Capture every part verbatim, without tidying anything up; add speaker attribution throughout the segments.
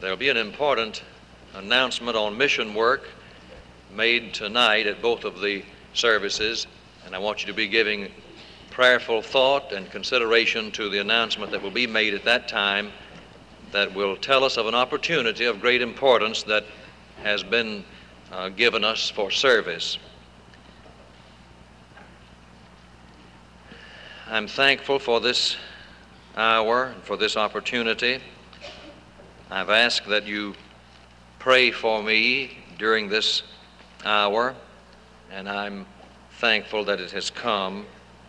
Speaker 1: There'll be an important announcement on mission work made tonight at both of the services, and I want you to be giving prayerful thought and consideration to the announcement that will be made at that time that will tell us of an opportunity of great importance that has been uh, given us for service. I'm thankful for this hour and for this opportunity. I've asked that you pray for me during this hour, and I'm thankful that it has come.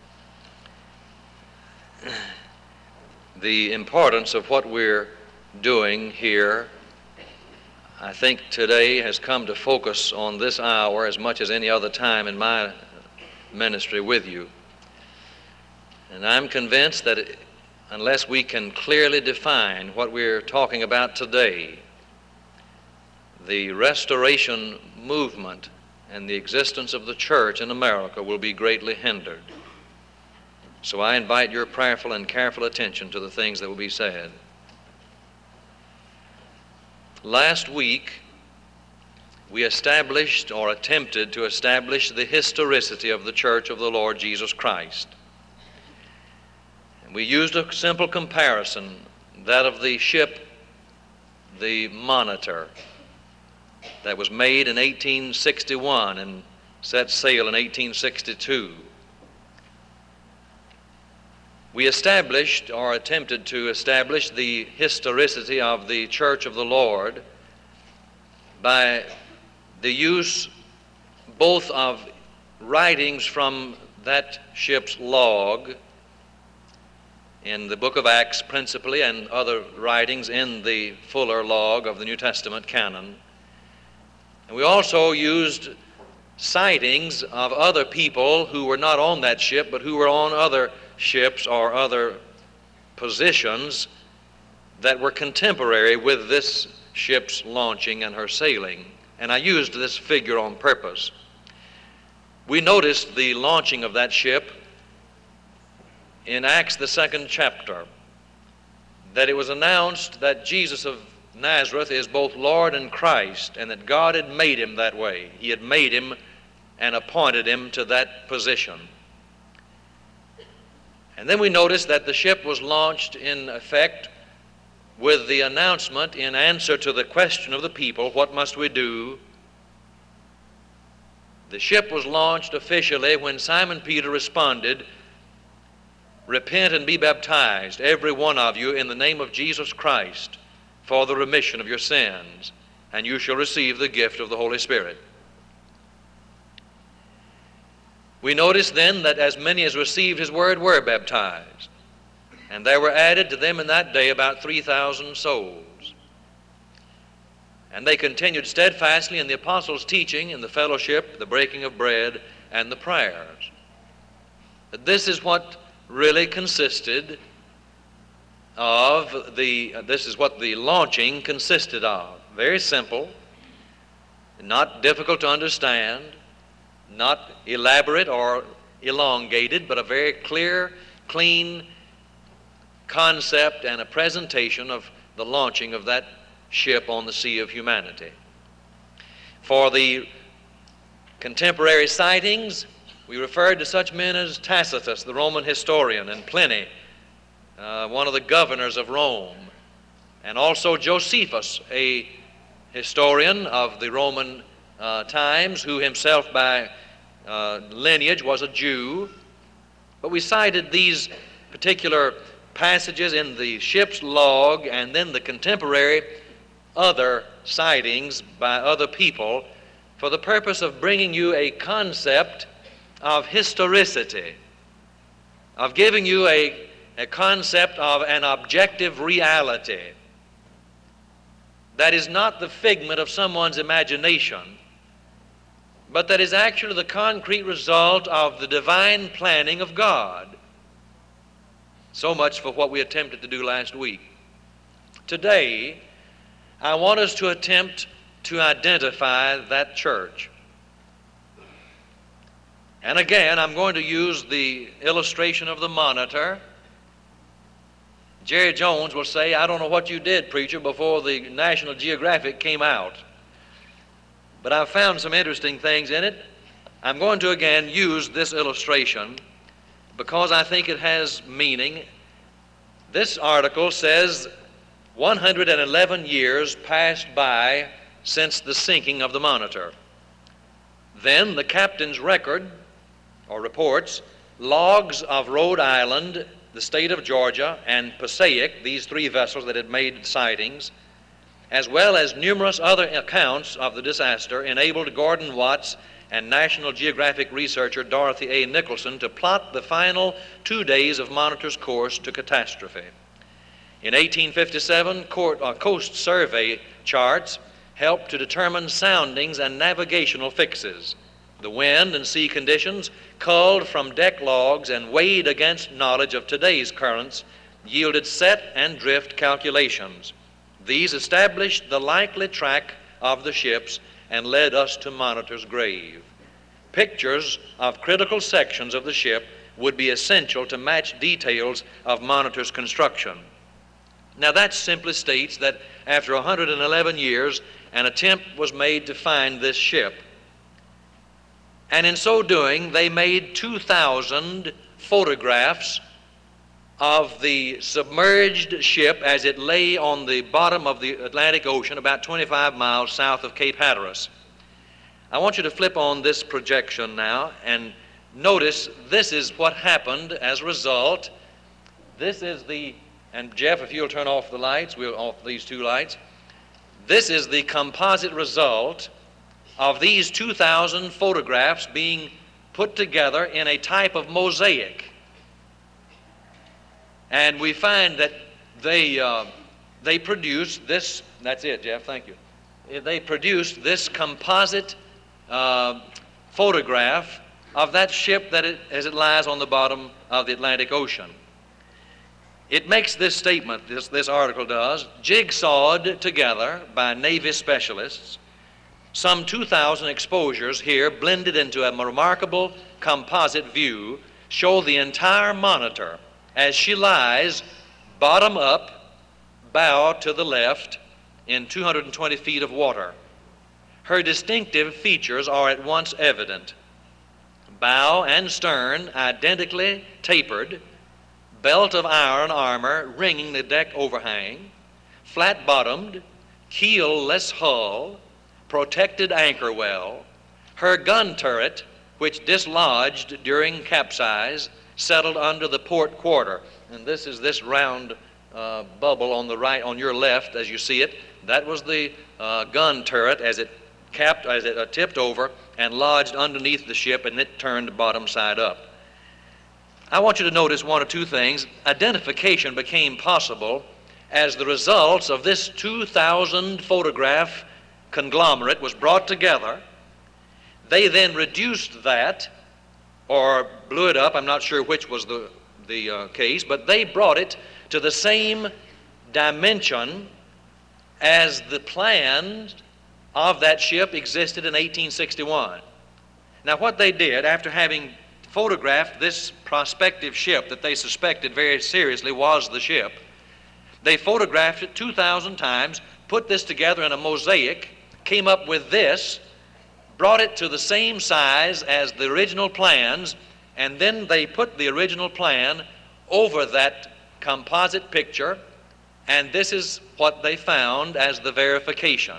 Speaker 1: The importance of what we're doing here, I think today has come to focus on this hour as much as any other time in my ministry with you. And I'm convinced that it, unless we can clearly define what we're talking about today, the restoration movement and the existence of the church in America will be greatly hindered. So I invite your prayerful and careful attention to the things that will be said. Last week, we established or attempted to establish the historicity of the Church of the Lord Jesus Christ. We used a simple comparison, that of the ship, the Monitor, that was made in eighteen sixty-one and set sail in eighteen sixty-two. We established, or attempted to establish, the historicity of the Church of the Lord by the use both of writings from that ship's log in the book of Acts principally, and other writings in the fuller log of the New Testament canon. And we also used sightings of other people who were not on that ship, but who were on other ships or other positions that were contemporary with this ship's launching and her sailing. And I used this figure on purpose. We noticed the launching of that ship in Acts, the second chapter, that it was announced that Jesus of Nazareth is both Lord and Christ, and that God had made him that way. He had made him and appointed him to that position. And then we noticed that the ship was launched in effect with the announcement, in answer to the question of the people, what must we do? The ship was launched officially when Simon Peter responded, repent and be baptized, every one of you, in the name of Jesus Christ, for the remission of your sins, and you shall receive the gift of the Holy Spirit. We notice then that as many as received his word were baptized, and there were added to them in that day about three thousand souls. And they continued steadfastly in the apostles' teaching, in the fellowship, the breaking of bread, and the prayers. But this is what really consisted of the, this is what the launching consisted of. Very simple, not difficult to understand, not elaborate or elongated, but a very clear, clean concept and a presentation of the launching of that ship on the sea of humanity. For the contemporary sightings, we referred to such men as Tacitus, the Roman historian, and Pliny, uh, one of the governors of Rome, and also Josephus, a historian of the Roman uh, times, who himself by uh, lineage was a Jew. But we cited these particular passages in the ship's log and then the contemporary other sightings by other people for the purpose of bringing you a concept of historicity, of giving you a, a concept of an objective reality that is not the figment of someone's imagination, but that is actually the concrete result of the divine planning of God. So much for what we attempted to do last week. Today, I want us to attempt to identify that church. And again, I'm going to use the illustration of the Monitor Jerry Jones will say, I don't know what you did, preacher, before the National Geographic came out. But I've found some interesting things in it. I'm going to again use this illustration because I think it has meaning. This article says one hundred eleven years passed by since the sinking of the Monitor. Then the captain's record, or reports, logs of Rhode Island, the state of Georgia, and Passaic, these three vessels that had made sightings, as well as numerous other accounts of the disaster, enabled Gordon Watts and National Geographic researcher Dorothy A. Nicholson to plot the final two days of Monitor's course to catastrophe. In eighteen fifty-seven, court, uh, Coast Survey charts helped to determine soundings and navigational fixes. The wind and sea conditions, culled from deck logs and weighed against knowledge of today's currents, yielded set and drift calculations. These established the likely track of the ships and led us to Monitor's grave. Pictures of critical sections of the ship would be essential to match details of Monitor's construction. Now that simply states that after one hundred eleven years, an attempt was made to find this ship. And in so doing, they made two thousand photographs of the submerged ship as it lay on the bottom of the Atlantic Ocean about twenty-five miles south of Cape Hatteras. I want you to flip on this projection now and notice this is what happened as a result. This is the, and Jeff, if you'll turn off the lights, we'll off these two lights. This is the composite result of these two thousand photographs being put together in a type of mosaic. And we find that they, uh, they produced this, that's it, Jeff, thank you. They produced this composite uh, photograph of that ship that it, as it lies on the bottom of the Atlantic Ocean. It makes this statement, this, this article does, jigsawed together by Navy specialists. Some two thousand exposures here, blended into a remarkable composite view, show the entire Monitor as she lies bottom up, bow to the left, in two hundred twenty feet of water. Her distinctive features are at once evident. Bow and stern identically tapered, belt of iron armor ringing the deck overhang, flat-bottomed, keel-less hull, protected anchor well, her gun turret, which dislodged during capsize, settled under the port quarter. And this is this round uh, bubble on the right, on your left, as you see it. That was the uh, gun turret as it capped, as it uh, tipped over and lodged underneath the ship, and it turned bottom side up. I want you to notice one or two things. Identification became possible as the results of this two thousand photograph conglomerate was brought together. They then reduced that, or blew it up, I'm not sure which was the, the uh, case, but they brought it to the same dimension as the plan of that ship existed in eighteen sixty-one. Now what they did, after having photographed this prospective ship that they suspected very seriously was the ship, they photographed it two thousand times, put this together in a mosaic, came up with this, brought it to the same size as the original plans, and then they put the original plan over that composite picture, and this is what they found as the verification.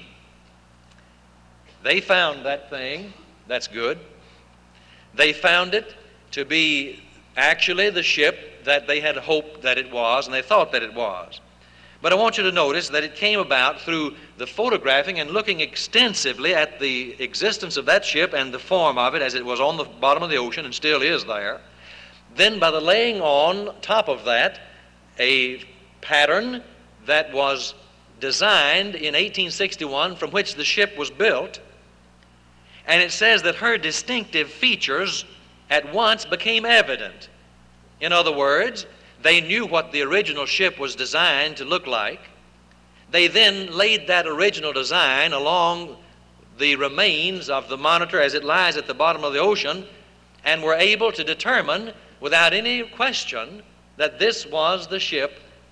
Speaker 1: They found that thing, that's good. They found it to be actually the ship that they had hoped that it was, and they thought that it was. But I want you to notice that it came about through the photographing and looking extensively at the existence of that ship and the form of it as it was on the bottom of the ocean and still is there. Then by the laying on top of that a pattern that was designed in eighteen sixty-one from which the ship was built, and it says that her distinctive features at once became evident. In other words, they knew what the original ship was designed to look like. They then laid that original design along the remains of the Monitor as it lies at the bottom of the ocean, and were able to determine without any question that this was the ship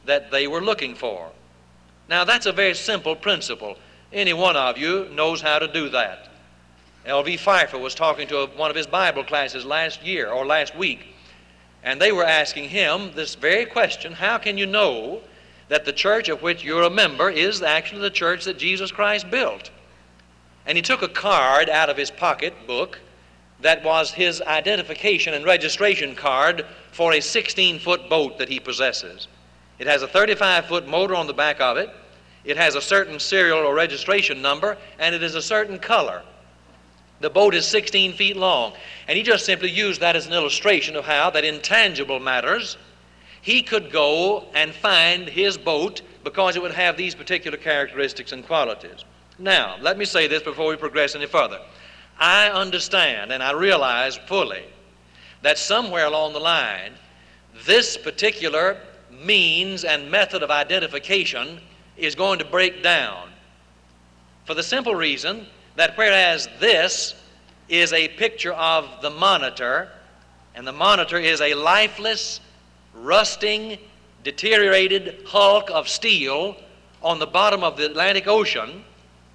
Speaker 1: that they were looking for. Now, that's a very simple principle. Any one of you knows how to do that. L V Pfeiffer was talking to a, one of his Bible classes last year or last week, and they were asking him this very question: how can you know that the church of which you're a member is actually the church that Jesus Christ built? And he took a card out of his pocket book that was his identification and registration card for a sixteen-foot boat that he possesses. It has a thirty-five foot motor on the back of it. It has a certain serial or registration number, and it is a certain color. The boat is sixteen feet long, and he just simply used that as an illustration of how that in tangible matters he could go and find his boat because it would have these particular characteristics and qualities. Now, let me say this before we progress any further. I understand and I realize fully that somewhere along the line, this particular means and method of identification is going to break down, for the simple reason that whereas this is a picture of the monitor, and the monitor is a lifeless, rusting, deteriorated hulk of steel on the bottom of the Atlantic Ocean,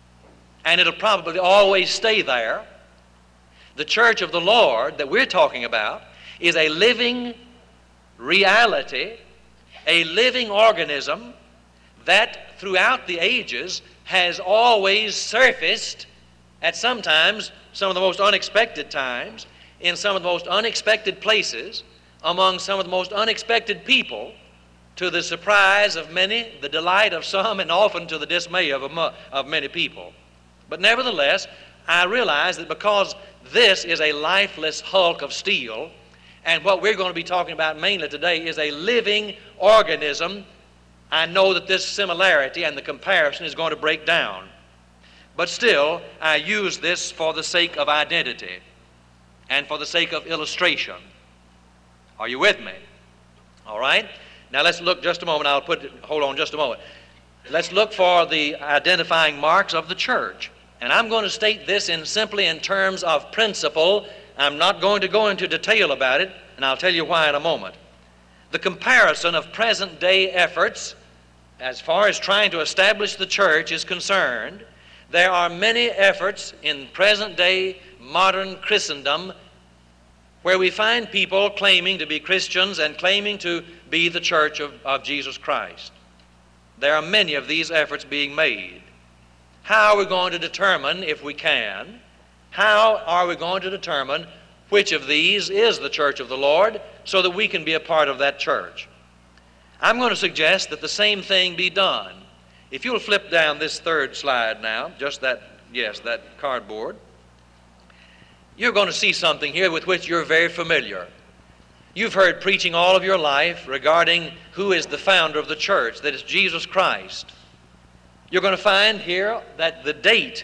Speaker 1: and it'll probably always stay there, the church of the Lord that we're talking about is a living reality, a living organism that throughout the ages has always surfaced at sometimes some of the most unexpected times, in some of the most unexpected places, among some of the most unexpected people, to the surprise of many, the delight of some, and often to the dismay of, a, of many people. But nevertheless, I realize that because this is a lifeless hulk of steel, and what we're going to be talking about mainly today is a living organism, I know that this similarity and the comparison is going to break down. But still, I use this for the sake of identity and for the sake of illustration. Are you with me? All right? Now let's look just a moment. I'll put it, hold on just a moment. Let's look for the identifying marks of the church. And I'm going to state this in simply in terms of principle. I'm not going to go into detail about it, and I'll tell you why in a moment. The comparison of present day efforts as far as trying to establish the church is concerned, there are many efforts in present day modern Christendom where we find people claiming to be Christians and claiming to be the church of, of Jesus Christ. There are many of these efforts being made. How are we going to determine, if we can, how are we going to determine which of these is the church of the Lord so that we can be a part of that church? I'm going to suggest that the same thing be done. If you'll flip down this third slide now, just that, yes, that cardboard, you're going to see something here with which you're very familiar. You've heard preaching all of your life regarding who is the founder of the church, that is Jesus Christ. You're going to find here that the date,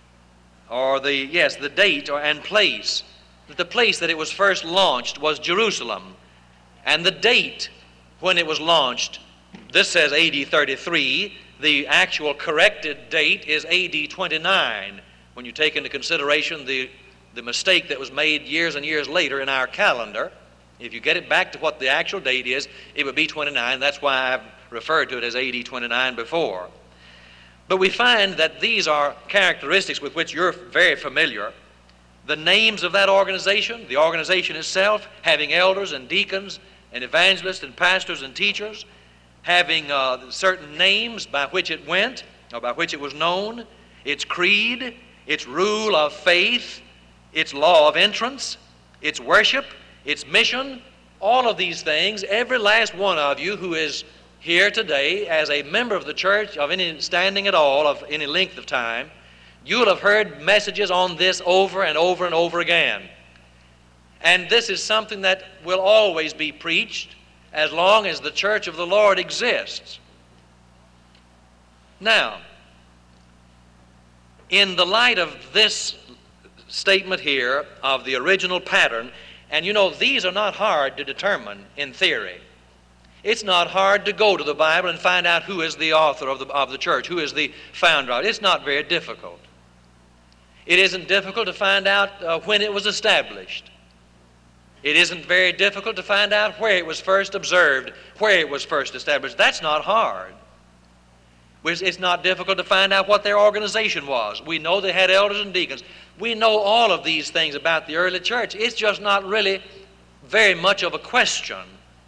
Speaker 1: or the, yes, the date or, and place, that the place that it was first launched was Jerusalem. And the date when it was launched, this says A D thirty-three, the actual corrected date is A D twenty-nine, when you take into consideration the, the mistake that was made years and years later in our calendar. If you get it back to what the actual date is, it would be twenty-nine. That's why I've referred to it as A D twenty-nine before. But we find that these are characteristics with which you're very familiar. The names of that organization, the organization itself, having elders and deacons and evangelists and pastors and teachers, having uh, certain names by which it went, or by which it was known, its creed, its rule of faith, its law of entrance, its worship, its mission, all of these things, every last one of you who is here today as a member of the church of any standing at all, of any length of time, you'll have heard messages on this over and over and over again. And this is something that will always be preached as long as the church of the Lord exists. Now, in the light of this statement here of the original pattern, and you know, these are not hard to determine in theory. It's not hard to go to the Bible and find out who is the author of the, of the church, who is the founder of it. It's not very difficult. It isn't difficult to find out uh, when it was established. It isn't very difficult to find out where it was first observed, where it was first established. That's not hard. It's not difficult to find out what their organization was. We know they had elders and deacons. We know all of these things about the early church. It's just not really very much of a question.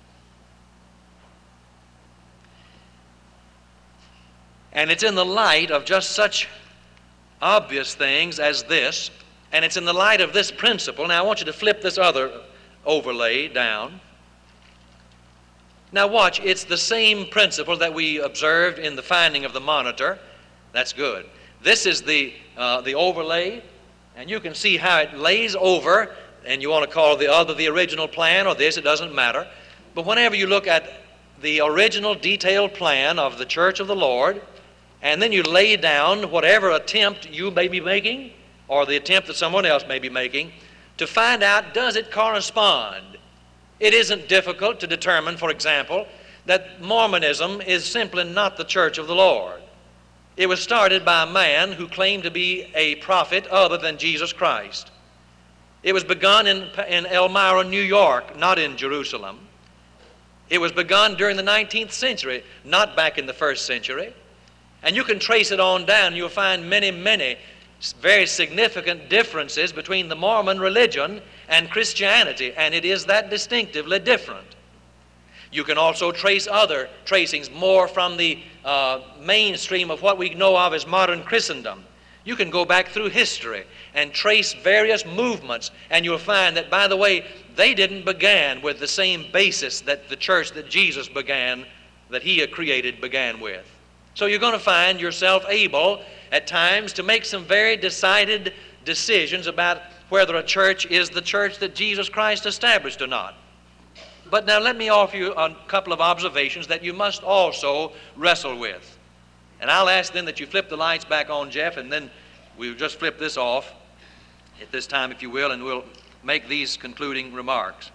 Speaker 1: And it's in the light of just such obvious things as this, and it's in the light of this principle. Now I want you to flip this other overlay down. Now watch, it's the same principle that we observed in the finding of the monitor. That's good. This is the, uh, the overlay, and you can see how it lays over, and you want to call the other the original plan or this, it doesn't matter. But whenever you look at the original detailed plan of the Church of the Lord, and then you lay down whatever attempt you may be making, or the attempt that someone else may be making, to find out, does it correspond? It isn't difficult to determine, for example, that Mormonism is simply not the Church of the Lord. It was started by a man who claimed to be a prophet other than Jesus Christ. It was begun in, in Elmira, New York, not in Jerusalem. It was begun during the nineteenth century, not back in the first century. And you can trace it on down. You'll find many, many very significant differences between the Mormon religion and Christianity, and it is that distinctively different. You can also trace other tracings more from the uh, mainstream of what we know of as modern Christendom. You can go back through history and trace various movements, and you'll find that, by the way, they didn't begin with the same basis that the church that Jesus began, that he had created, began with. So you're going to find yourself able at times to make some very decided decisions about whether a church is the church that Jesus Christ established or not. But now let me offer you a couple of observations that you must also wrestle with. And I'll ask then that you flip the lights back on, Jeff, and then we'll just flip this off at this time, if you will, and we'll make these concluding remarks.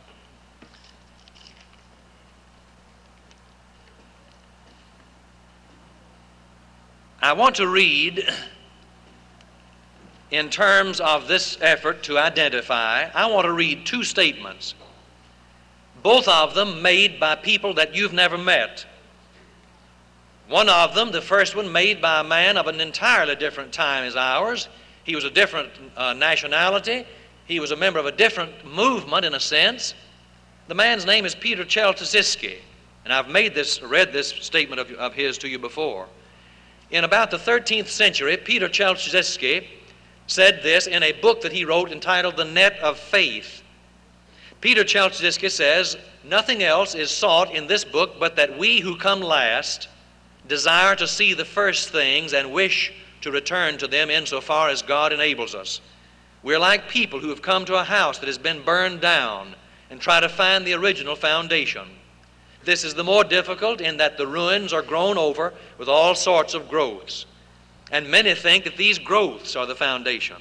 Speaker 1: I want to read, in terms of this effort to identify, I want to read two statements, both of them made by people that you've never met. One of them, the first one, made by a man of an entirely different time as ours. He was a different uh, nationality. He was a member of a different movement, in a sense. The man's name is Peter Chelciziski, and I've made this, read this statement of, of his to you before. In about the thirteenth century, Peter Chelciziski said this in a book that he wrote entitled The Net of Faith. Peter Chelciziski says, "Nothing else is sought in this book but that we who come last desire to see the first things and wish to return to them insofar as God enables us. We're like people who have come to a house that has been burned down and try to find the original foundation. This is the more difficult in that the ruins are grown over with all sorts of growths, and many think that these growths are the foundation.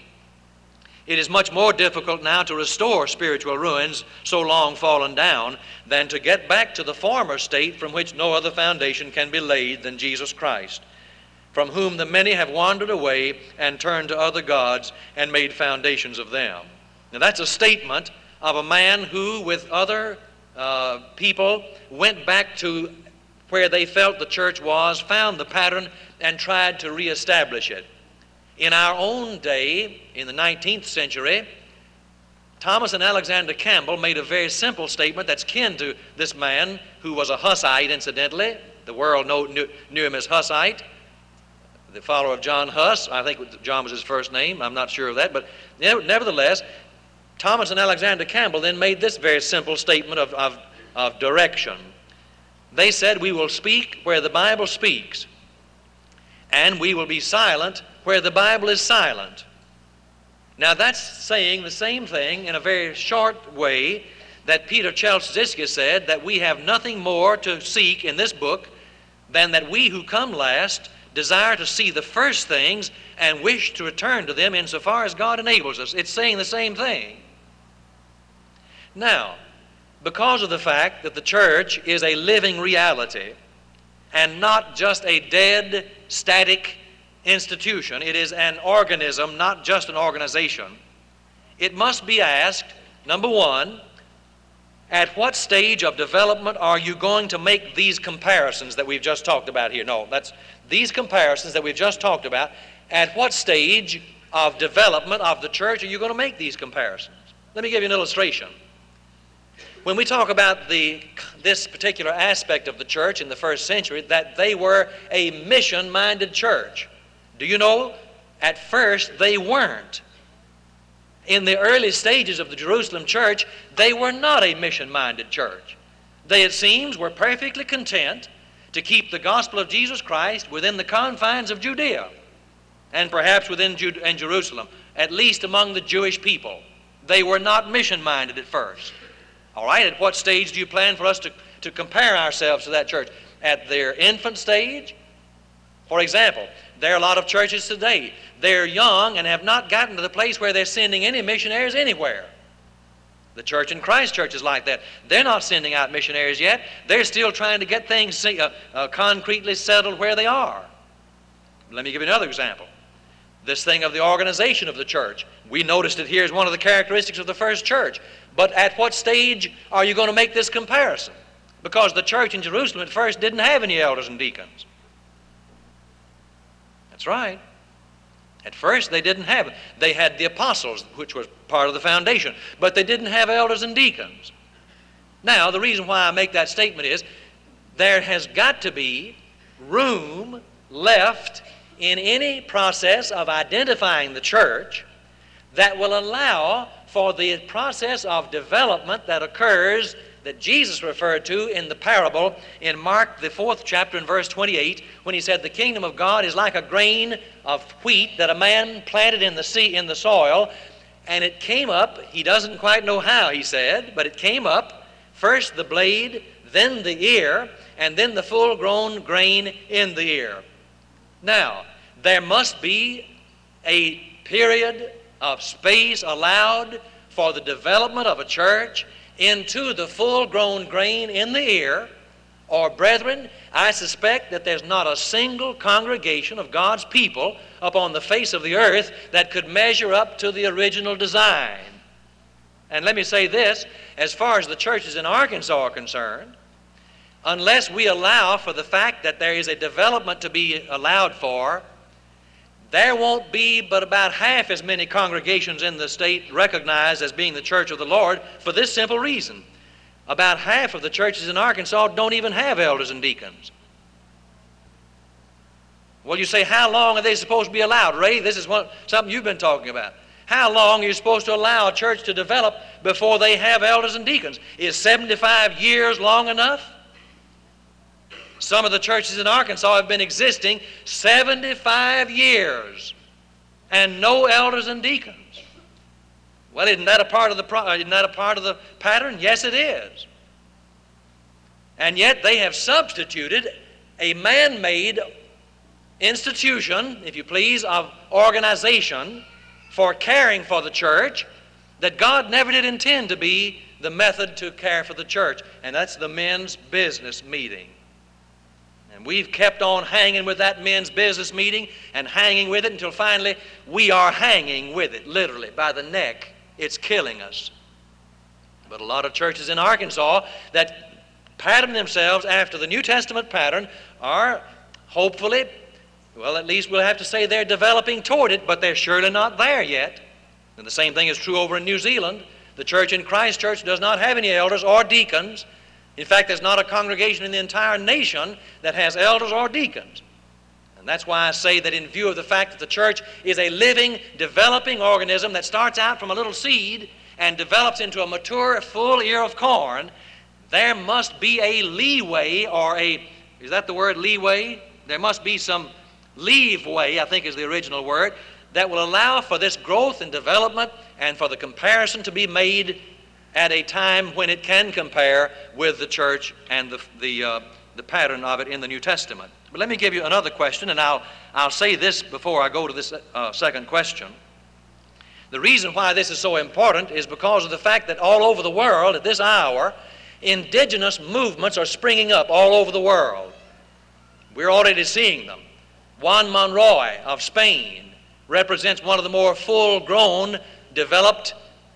Speaker 1: It is much more difficult now to restore spiritual ruins so long fallen down than to get back to the former state from which no other foundation can be laid than Jesus Christ, from whom the many have wandered away and turned to other gods and made foundations of them." Now that's a statement of a man who, with other uh, people, went back to where they felt the church was, found the pattern, and tried to reestablish it. In our own day, in the nineteenth century, Thomas and Alexander Campbell made a very simple statement that's kin to this man, who was a Hussite, incidentally. The world know, knew, knew him as Hussite, the follower of John Huss. I think John was his first name. I'm not sure of that. But nevertheless, Thomas and Alexander Campbell then made this very simple statement of, of, of direction. They said, "We will speak where the Bible speaks, and we will be silent where the Bible is silent." Now that's saying the same thing in a very short way that Peter Chelciziski said, that we have nothing more to seek in this book than that we who come last desire to see the first things and wish to return to them insofar as God enables us. It's saying the same thing. Now, because of the fact that the church is a living reality and not just a dead, static institution, it is an organism, not just an organization, it must be asked, number one, At what stage of development are you going to make these comparisons that we've just talked about here? No, that's these comparisons that we've just talked about. At what stage of development of the church are you going to make these comparisons? Let me give you an illustration. When we talk about the, this particular aspect of the church in the first century, that they were a mission-minded church. Do you know, at first they weren't. In the early stages of the Jerusalem church, they were not a mission-minded church. They, it seems, were perfectly content to keep the gospel of Jesus Christ within the confines of Judea and perhaps within Jude and Jerusalem, at least among the Jewish people. They were not mission-minded at first. All right, at what stage do you plan for us to, to compare ourselves to that church? At their infant stage? For example, there are a lot of churches today. They're young and have not gotten to the place where they're sending any missionaries anywhere. The Church in Christ Church is like that. They're not sending out missionaries yet. They're still trying to get things uh, uh, concretely settled where they are. Let me give you another example. This thing of the organization of the church. We noticed it here as one of the characteristics of the first church. But at what stage are you going to make this comparison? Because the church in Jerusalem at first didn't have any elders and deacons. That's right. At first they didn't have it. They had the apostles, which was part of the foundation, but they didn't have elders and deacons. Now, the reason why I make that statement is there has got to be room left in any process of identifying the church that will allow for the process of development that occurs that Jesus referred to in the parable in Mark, the fourth chapter, in verse twenty-eight, when he said, the kingdom of God is like a grain of wheat that a man planted in the sea, in the soil, and it came up, he doesn't quite know how, he said, but it came up, first the blade, then the ear, and then the full-grown grain in the ear. Now, there must be a period of space allowed for the development of a church into the full-grown grain in the ear, or brethren, I suspect that there's not a single congregation of God's people upon the face of the earth that could measure up to the original design. And let me say this, as far as the churches in Arkansas are concerned, unless we allow for the fact that there is a development to be allowed for, there won't be but about half as many congregations in the state recognized as being the church of the Lord, for this simple reason. About half of the churches in Arkansas don't even have elders and deacons. Well, you say, how long are they supposed to be allowed? Ray, this is what, something you've been talking about. How long are you supposed to allow a church to develop before they have elders and deacons? Is seventy-five years long enough? Some of the churches in Arkansas have been existing seventy-five years and no elders and deacons. Well, isn't that a part of the pro- isn't that a part of the pattern? Yes, it is. And yet they have substituted a man-made institution, if you please, of organization for caring for the church that God never did intend to be the method to care for the church, and that's the men's business meeting. And we've kept on hanging with that men's business meeting and hanging with it until finally we are hanging with it, literally, by the neck. It's killing us. But a lot of churches in Arkansas that pattern themselves after the New Testament pattern are hopefully, well, at least we'll have to say they're developing toward it, but they're surely not there yet. And the same thing is true over in New Zealand. The church in Christ Church does not have any elders or deacons. In fact, there's not a congregation in the entire nation that has elders or deacons. And that's why I say that in view of the fact that the church is a living, developing organism that starts out from a little seed and develops into a mature, full ear of corn, there must be a leeway, or a, is that the word, leeway? There must be some leeway, I think is the original word, that will allow for this growth and development and for the comparison to be made at a time when it can compare with the church and the, the, uh, the pattern of it in the New Testament. But let me give you another question, and I'll, I'll say this before I go to this uh, second question. The reason why this is so important is because of the fact that all over the world at this hour, indigenous movements are springing up all over the world. We're already seeing them. Juan Monroy of Spain represents one of the more full-grown, developed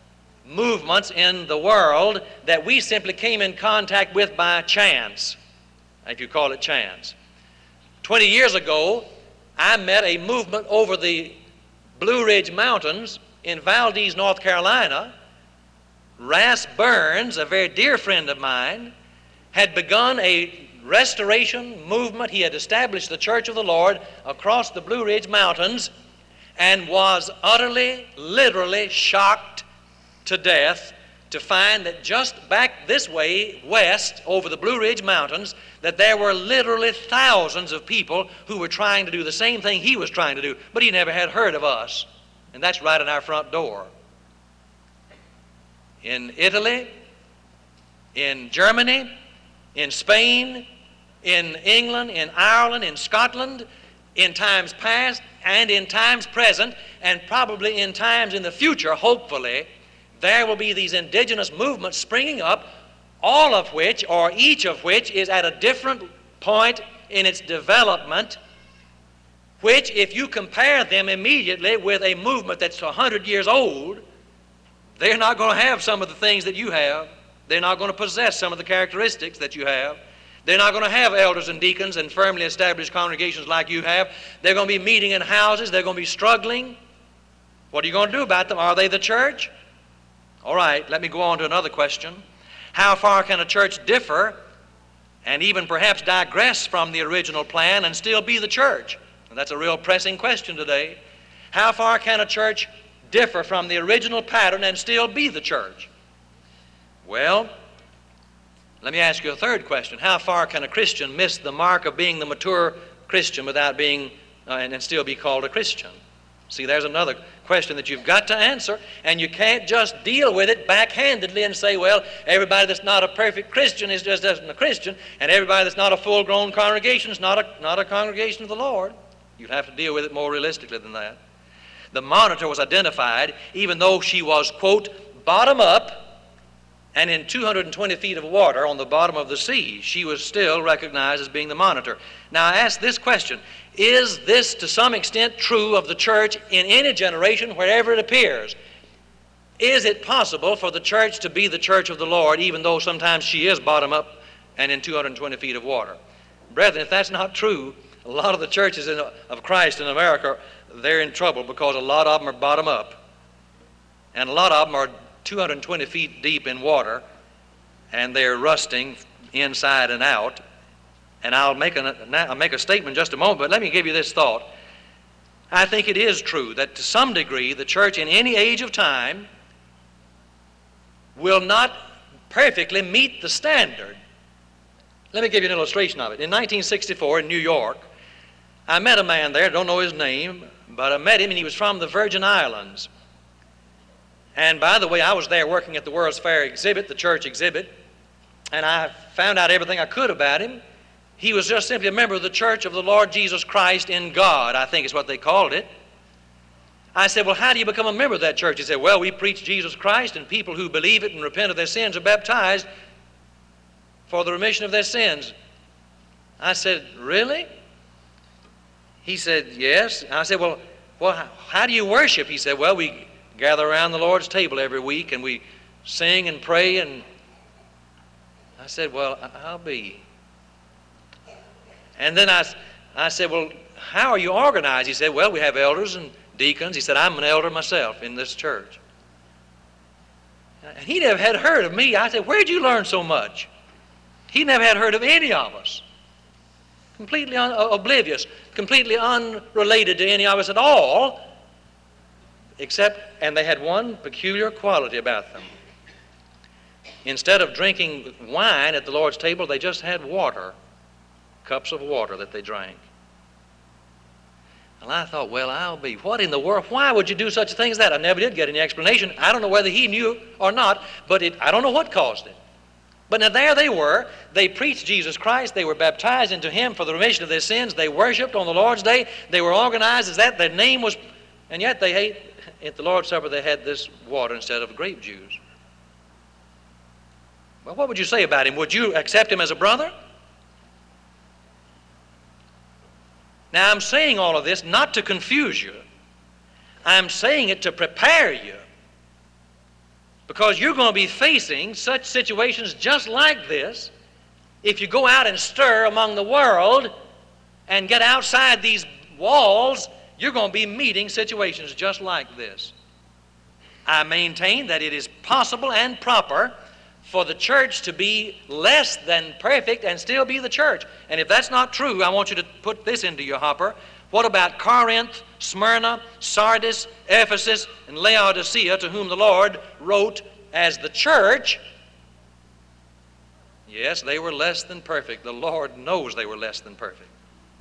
Speaker 1: movements in the world that we simply came in contact with by chance, if you call it chance. Twenty years ago, I met a movement over the Blue Ridge Mountains in Valdez, North Carolina. Ras Burns, a very dear friend of mine, had begun a restoration movement. He had established the Church of the Lord across the Blue Ridge Mountains and was utterly, literally shocked to death to find that just back this way, west, over the Blue Ridge Mountains, that there were literally thousands of people who were trying to do the same thing he was trying to do, but he never had heard of us. And that's right in our front door. In Italy, in Germany, in Spain, in England, in Ireland, in Scotland, in times past and in times present, and probably in times in the future, hopefully, there will be these indigenous movements springing up, all of which, or each of which, is at a different point in its development, which, if you compare them immediately with a movement that's one hundred years old, they're not going to have some of the things that you have. They're not going to possess some of the characteristics that you have. They're not going to have elders and deacons and firmly established congregations like you have. They're going to be meeting in houses. They're going to be struggling. What are you going to do about them? Are they the church? All right, let me go on to another question. How far can a church differ and even perhaps digress from the original plan and still be the church? And that's a real pressing question today. How far can a church differ from the original pattern and still be the church? Well, let me ask you a third question. How far can a Christian miss the mark of being the mature Christian without being, uh, and, and still be called a Christian? See, there's another question that you've got to answer, and you can't just deal with it backhandedly and say, well, everybody that's not a perfect Christian is just isn't a Christian, and everybody that's not a full-grown congregation is not a, not a congregation of the Lord. You'd have to deal with it more realistically than that. The monitor was identified, even though she was, quote, bottom up, and in two hundred twenty feet of water on the bottom of the sea, she was still recognized as being the monitor. Now I ask this question, is this to some extent true of the church in any generation wherever it appears? Is it possible for the church to be the church of the Lord even though sometimes she is bottom up and in two hundred twenty feet of water? Brethren, if that's not true, a lot of the churches in, of Christ in America, they're in trouble because a lot of them are bottom up. And a lot of them are two hundred twenty feet deep in water, and they're rusting inside and out. And I'll make, an, I'll make a statement in just a moment, but let me give you this thought. I think it is true that to some degree the church in any age of time will not perfectly meet the standard. Let me give you an illustration of it. In nineteen sixty-four in New York, I met a man there, I don't know his name, but I met him and he was from the Virgin Islands. And by the way, I was there working at the World's Fair exhibit, the church exhibit, and I found out everything I could about him. He was just simply a member of the Church of the Lord Jesus Christ in God, I think is what they called it. I said, well, how do you become a member of that church? He said, well, we preach Jesus Christ, and people who believe it and repent of their sins are baptized for the remission of their sins. I said, really? He said, yes. I said, well, well, how do you worship? He said, well, we gather around the Lord's table every week, and we sing and pray. And I said, well, I'll be. And then I, I said, well, how are you organized? He said, well, we have elders and deacons. He said, I'm an elder myself in this church. And he never had heard of me. I said, where'd you learn so much? He never had heard of any of us. Completely un- oblivious, completely unrelated to any of us at all, except, and they had one peculiar quality about them. Instead of drinking wine at the Lord's table, they just had water. Cups of water that they drank. And I thought, well, I'll be, what in the world, why would you do such a thing as that? I never did get any explanation. I don't know whether he knew or not, but it, I don't know what caused it. But now there they were. They preached Jesus Christ. They were baptized into him for the remission of their sins. They worshiped on the Lord's day. They were organized as that. Their name was, and yet they ate, at the Lord's Supper they had this water instead of grape juice. Well, what would you say about him? Would you accept him as a brother? Now, I'm saying all of this not to confuse you. I'm saying it to prepare you Because you're going to be facing such situations just like this if you go out and stir among the world and get outside these walls. You're going to be meeting situations just like this. I maintain that it is possible and proper for the church to be less than perfect and still be the church. And if that's not true, I want you to put this into your hopper. What about Corinth, Smyrna, Sardis, Ephesus, and Laodicea, to whom the Lord wrote as the church? Yes, they were less than perfect. The Lord knows they were less than perfect.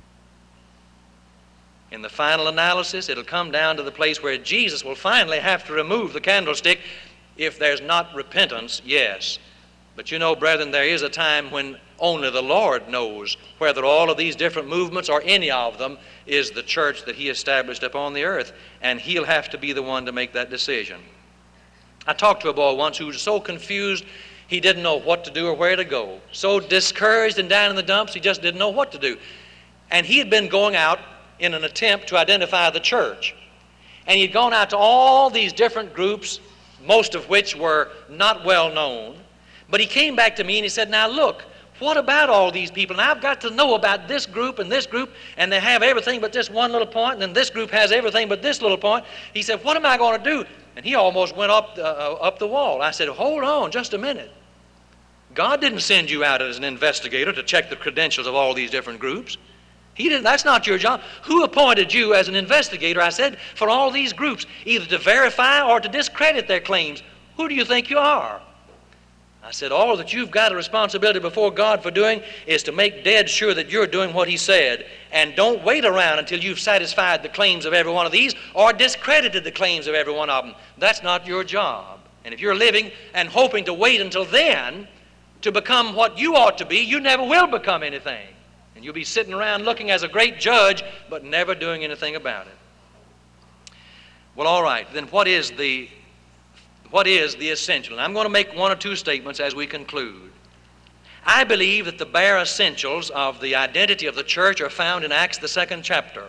Speaker 1: In the final analysis, it'll come down to the place where Jesus will finally have to remove the candlestick if there's not repentance, yes. But you know, brethren, there is a time when only the Lord knows whether all of these different movements or any of them is the church that He established upon the earth, and He'll have to be the one to make that decision. I talked to a boy once who was so confused he didn't know what to do or where to go. So discouraged and down in the dumps, he just didn't know what to do. And he had been going out in an attempt to identify the church. And he'd gone out to all these different groups, most of which were not well known. But he came back to me and he said, now look, what about all these people? Now I've got to know about this group and this group, and they have everything but this one little point, and then this group has everything but this little point. He said, what am I going to do? And he almost went up the, uh, up the wall. I said, hold on just a minute. God didn't send you out as an investigator to check the credentials of all these different groups. He didn't. That's not your job. Who appointed you as an investigator, I said, for all these groups, either to verify or to discredit their claims? Who do you think you are? I said, all that you've got a responsibility before God for doing is to make dead sure that you're doing what He said. And don't wait around until you've satisfied the claims of every one of these or discredited the claims of every one of them. That's not your job. And if you're living and hoping to wait until then to become what you ought to be, you never will become anything. And you'll be sitting around looking as a great judge, but never doing anything about it. Well, all right, then what is the what is the essential? And I'm going to make one or two statements as we conclude. I believe that the bare essentials of the identity of the church are found in Acts, the second chapter.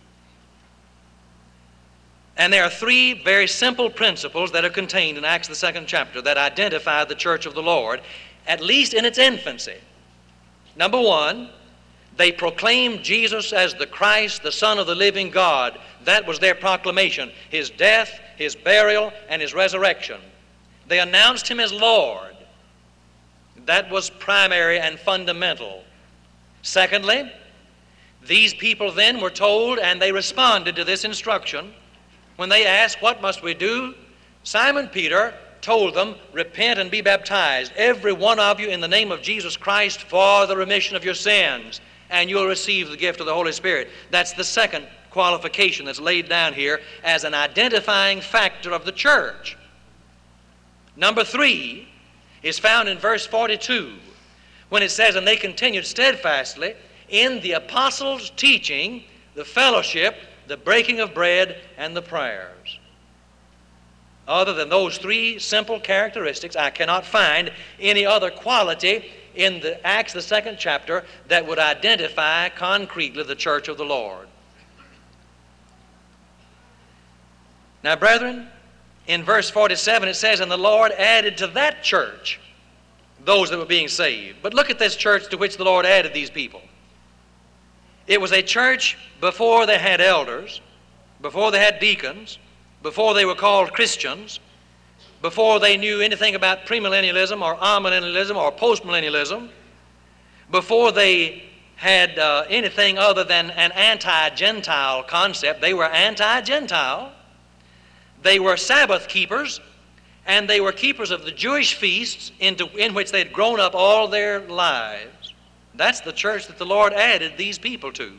Speaker 1: And there are three very simple principles that are contained in Acts, the second chapter, that identify the church of the Lord, at least in its infancy. Number one, they proclaimed Jesus as the Christ, the Son of the living God. That was their proclamation. His death, His burial, and His resurrection. They announced Him as Lord. That was primary and fundamental. Secondly, these people then were told, and they responded to this instruction. When they asked, what must we do? Simon Peter told them, repent and be baptized, every one of you, in the name of Jesus Christ, for the remission of your sins, and you'll receive the gift of the Holy Spirit. That's the second qualification that's laid down here as an identifying factor of the church. Number three is found in verse forty-two, when it says, and they continued steadfastly in the apostles' teaching, the fellowship, the breaking of bread, and the prayers. Other than those three simple characteristics, I cannot find any other quality in the Acts, the second chapter, that would identify concretely the church of the Lord. Now, brethren, in verse forty-seven it says, and the Lord added to that church those that were being saved. But look at this church to which the Lord added these people. It was a church before they had elders, before they had deacons, before they were called Christians, before they knew anything about premillennialism or amillennialism or postmillennialism, before they had uh, anything other than an anti-Gentile concept. They were anti-Gentile. They were Sabbath keepers, and they were keepers of the Jewish feasts into, in which they had grown up all their lives. That's the church that the Lord added these people to.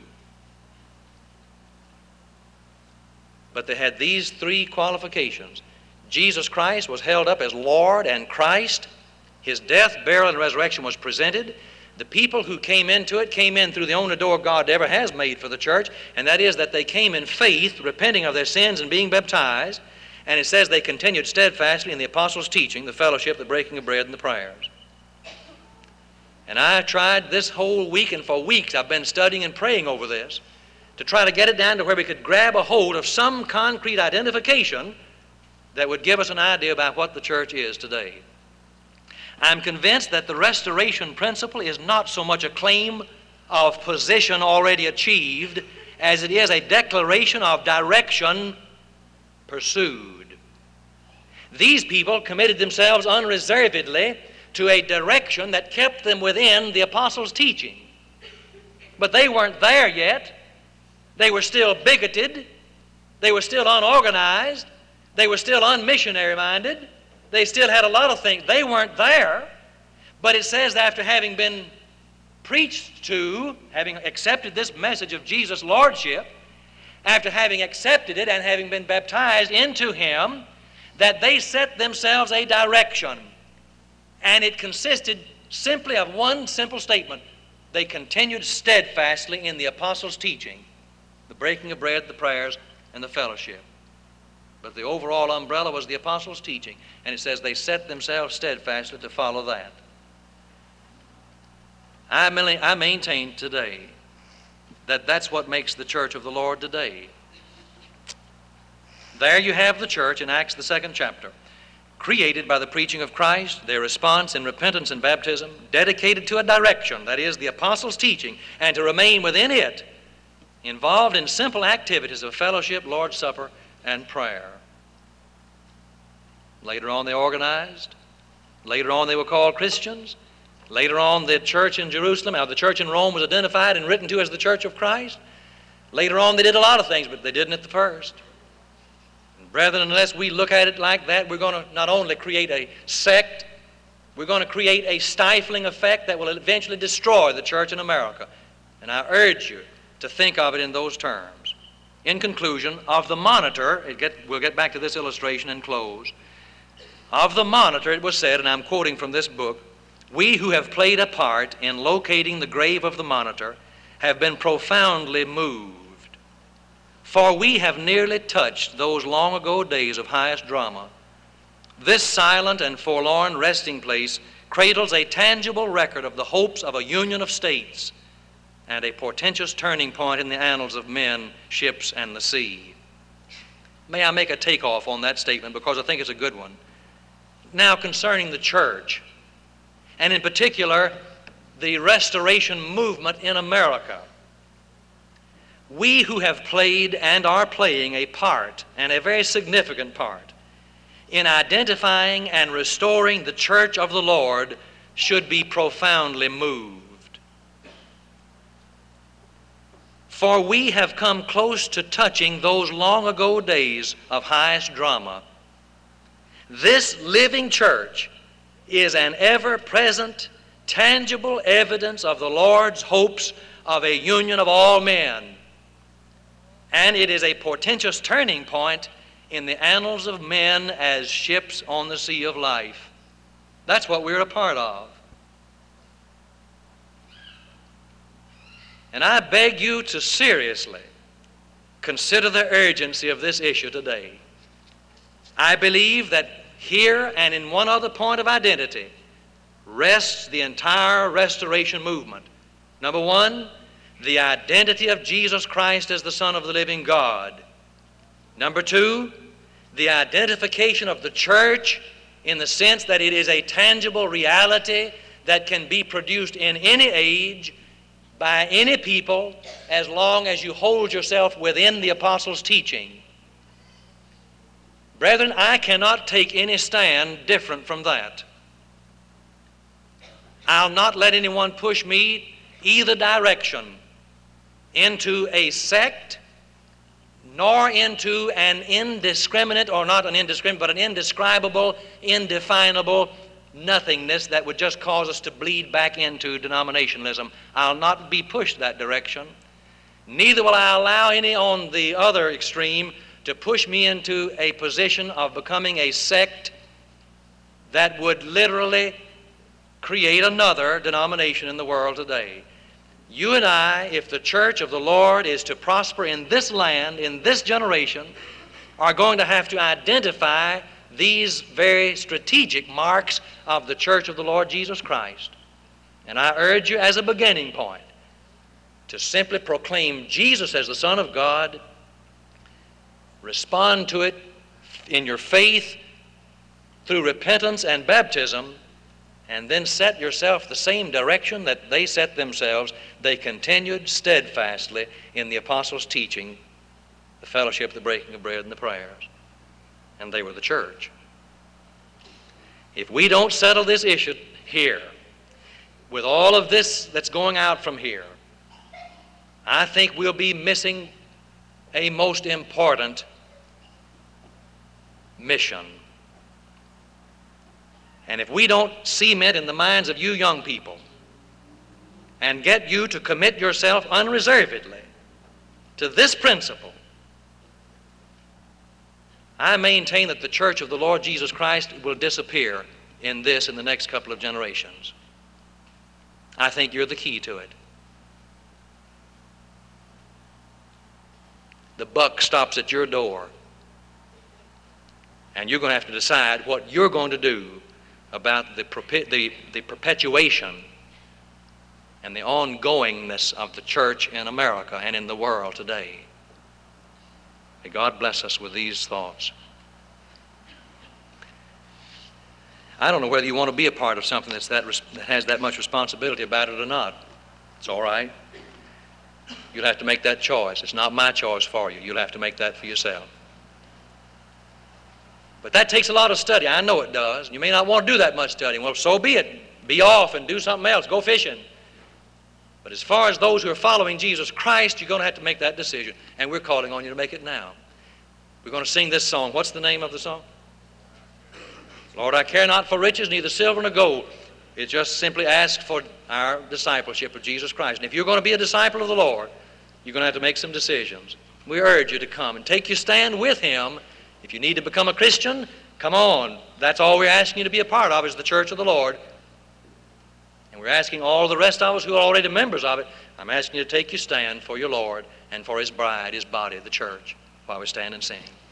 Speaker 1: But they had these three qualifications. Jesus Christ was held up as Lord and Christ. His death, burial, and resurrection was presented. The people who came into it came in through the only door God ever has made for the church, and that is that they came in faith, repenting of their sins and being baptized. And it says they continued steadfastly in the apostles' teaching, the fellowship, the breaking of bread, and the prayers. And I tried this whole week, and for weeks I've been studying and praying over this, to try to get it down to where we could grab a hold of some concrete identification that would give us an idea about what the church is today. I'm convinced that the restoration principle is not so much a claim of position already achieved as it is a declaration of direction pursued. These people committed themselves unreservedly to a direction that kept them within the apostles' teaching. But they weren't there yet. They were still bigoted. They were still unorganized. They were still unmissionary-minded. They still had a lot of things. They weren't there. But it says after having been preached to, having accepted this message of Jesus' lordship, after having accepted it and having been baptized into Him, that they set themselves a direction. And it consisted simply of one simple statement. They continued steadfastly in the apostles' teaching, the breaking of bread, the prayers, and the fellowship. But the overall umbrella was the apostles' teaching. And it says they set themselves steadfastly to follow that. I, I maintain today that that's what makes the church of the Lord today. There you have the church in Acts, the second chapter, created by the preaching of Christ, their response in repentance and baptism, dedicated to a direction, that is, the apostles' teaching, and to remain within it, involved in simple activities of fellowship, Lord's Supper, and prayer. Later on they organized. Later on they were called Christians. Later on the church in Jerusalem, or the church in Rome was identified and written to as the Church of Christ. Later on they did a lot of things, but they didn't at the first. And brethren, unless we look at it like that, we're going to not only create a sect, we're going to create a stifling effect that will eventually destroy the church in America. And I urge you to think of it in those terms. In conclusion, of the monitor, it get, we'll get back to this illustration and close. Of the monitor, it was said, and I'm quoting from this book, "We who have played a part in locating the grave of the monitor have been profoundly moved, for we have nearly touched those long ago days of highest drama. This silent and forlorn resting place cradles a tangible record of the hopes of a union of states and a portentous turning point in the annals of men, ships, and the sea." May I make a takeoff on that statement because I think it's a good one. Now concerning the church, and in particular the restoration movement in America, we who have played and are playing a part, and a very significant part, in identifying and restoring the church of the Lord should be profoundly moved. For we have come close to touching those long ago days of highest drama. This living church is an ever-present, tangible evidence of the Lord's hopes of a union of all men. And it is a portentous turning point in the annals of men as ships on the sea of life. That's what we're a part of. And I beg you to seriously consider the urgency of this issue today. I believe that here and in one other point of identity rests the entire restoration movement. Number one, the identity of Jesus Christ as the Son of the living God. Number two, the identification of the church in the sense that it is a tangible reality that can be produced in any age by any people as long as you hold yourself within the apostles' teaching. Brethren, I cannot take any stand different from that. I'll not let anyone push me either direction into a sect nor into an indiscriminate, or not an indiscriminate, but an indescribable, indefinable nothingness that would just cause us to bleed back into denominationalism. I'll not be pushed that direction. Neither will I allow any on the other extreme to push me into a position of becoming a sect that would literally create another denomination in the world today. You and I, if the church of the Lord is to prosper in this land, in this generation, are going to have to identify these very strategic marks of the church of the Lord Jesus Christ. And I urge you as a beginning point to simply proclaim Jesus as the Son of God, respond to it in your faith through repentance and baptism, and then set yourself the same direction that they set themselves, they continued steadfastly in the apostles' teaching, the fellowship, the breaking of bread, and the prayers. And they were the church. If we don't settle this issue here, with all of this that's going out from here, I think we'll be missing a most important mission. And if we don't cement in the minds of you young people and get you to commit yourself unreservedly to this principle, I maintain that the church of the Lord Jesus Christ will disappear in this in the next couple of generations. I think you're the key to it. The buck stops at your door, and you're going to have to decide what you're going to do about the, the, the perpetuation and the ongoingness of the church in America and in the world today. May God bless us with these thoughts. I don't know whether you want to be a part of something that's that, that has that much responsibility about it or not. It's all right. You'll have to make that choice. It's not my choice for you. You'll have to make that for yourself. But that takes a lot of study. I know it does. You may not want to do that much studying. Well, so be it. Be off and do something else. Go fishing. But as far as those who are following Jesus Christ, you're going to have to make that decision. And we're calling on you to make it now. We're going to sing this song. What's the name of the song? Lord, I care not for riches, neither silver nor gold. It just simply asks for our discipleship of Jesus Christ. And if you're going to be a disciple of the Lord, you're going to have to make some decisions. We urge you to come and take your stand with Him. If you need to become a Christian, come on. That's all we're asking you to be a part of, is the church of the Lord. And we're asking all the rest of us who are already members of it, I'm asking you to take your stand for your Lord and for His bride, His body, the church, while we stand and sing.